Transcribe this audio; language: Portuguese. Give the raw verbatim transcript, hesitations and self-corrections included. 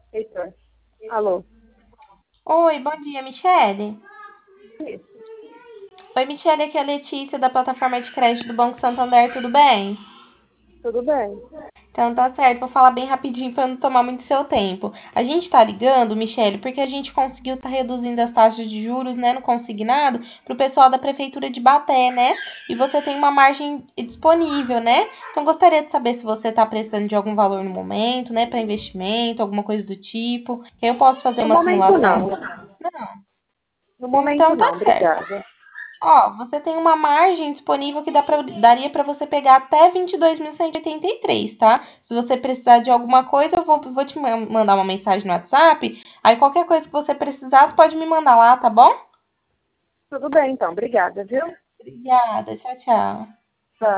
Heitor. Alô? Oi, bom dia, Michele. Isso. Oi, Michele, aqui é a Letícia da plataforma de crédito do Banco Santander, tudo bem? Tudo bem? Então tá certo, vou falar bem rapidinho para não tomar muito seu tempo. A gente tá ligando, Michele, porque a gente conseguiu tá reduzindo as taxas de juros, né, no consignado, pro pessoal da prefeitura de Baté, né? E você tem uma margem disponível, né? Então gostaria de saber se você tá precisando de algum valor no momento, né, para investimento, alguma coisa do tipo, que aí eu posso fazer No uma momento, simulação. não. No momento, Então tá não. certo. Obrigada. Ó, você tem uma margem disponível que dá pra, daria para você pegar até vinte e dois mil cento e oitenta e três, tá? Se você precisar de alguma coisa, eu vou, vou te mandar uma mensagem no WhatsApp. Aí qualquer coisa que você precisar, você pode me mandar lá, tá bom? Tudo bem, então. Obrigada, viu? Obrigada, tchau, tchau.